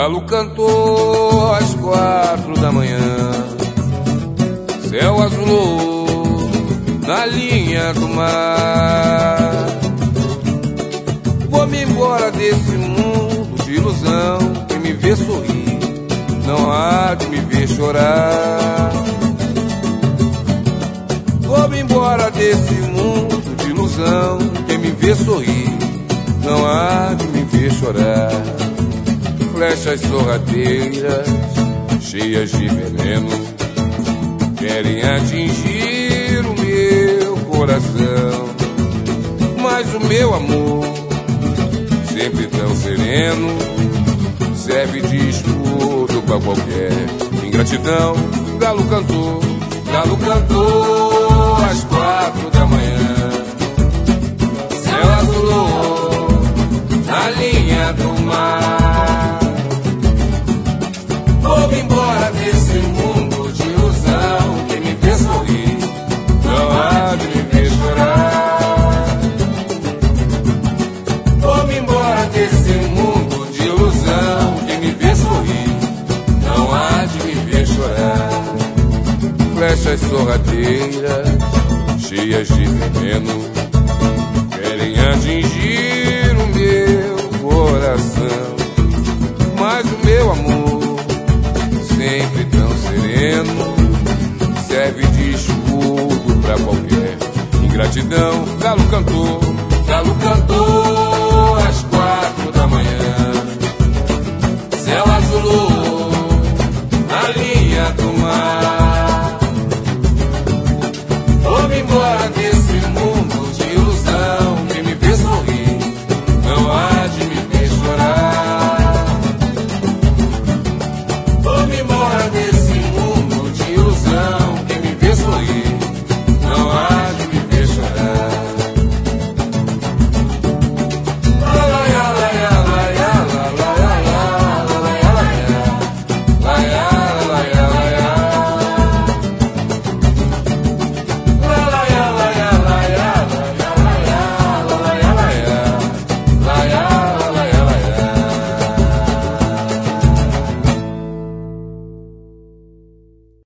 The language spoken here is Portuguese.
Galo cantou às 4 da manhã. Céu azulou na linha do mar. Vou-me embora desse mundo de ilusão. Quem me vê sorrir não há de me ver chorar. Vou-me embora desse mundo de ilusão. Quem me vê sorrir não há de me ver chorar. Flechas sorrateiras, cheias de veneno, querem atingir o meu coração. Mas o meu amor, sempre tão sereno, serve de escudo pra qualquer ingratidão. Galo cantou às 4 da manhã. Céu azulou na linha do mar. Vou-me embora desse mundo de ilusão. Quem me vê sorrir não há de me ver chorar. Vou-me embora desse mundo de ilusão. Quem me vê sorrir não há de me ver chorar. Flechas sorrateiras, cheias de veneno, querem atingir o meu coração. Mas o meu amor, sempre tão sereno, serve de escudo pra qualquer ingratidão. Galo cantou